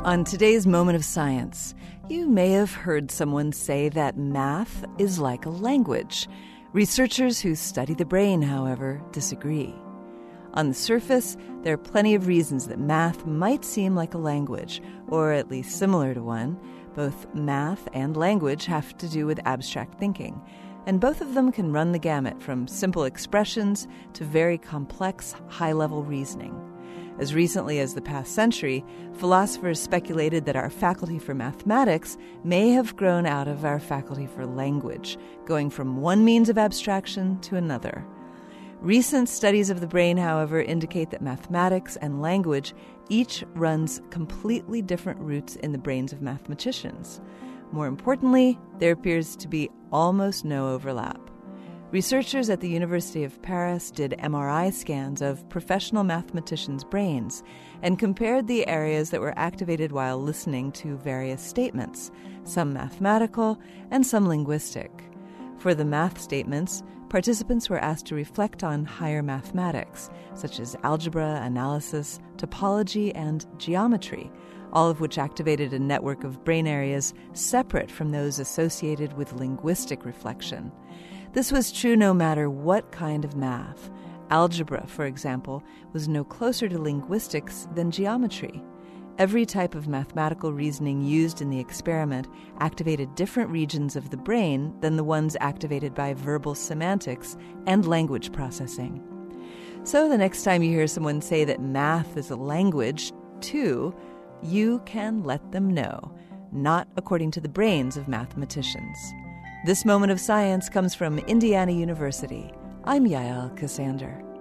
On today's Moment of Science, you may have heard someone say that math is like a language. Researchers who study the brain, however, disagree. On the surface, there are plenty of reasons that math might seem like a language, or at least similar to one. Both math and language have to do with abstract thinking, and both of them can run the gamut from simple expressions to very complex, high-level reasoning. As recently as the past century, philosophers speculated that our faculty for mathematics may have grown out of our faculty for language, going from one means of abstraction to another. Recent studies of the brain, however, indicate that mathematics and language each runs completely different routes in the brains of mathematicians. More importantly, there appears to be almost no overlap. Researchers at the University of Paris did MRI scans of professional mathematicians' brains and compared the areas that were activated while listening to various statements, some mathematical and some linguistic. For the math statements, participants were asked to reflect on higher mathematics, such as algebra, analysis, topology, and geometry, all of which activated a network of brain areas separate from those associated with linguistic reflection. This was true no matter what kind of math. Algebra, for example, was no closer to linguistics than geometry. Every type of mathematical reasoning used in the experiment activated different regions of the brain than the ones activated by verbal semantics and language processing. So the next time you hear someone say that math is a language, too, you can let them know, not according to the brains of mathematicians. This Moment of Science comes from Indiana University. I'm Yael Ksander.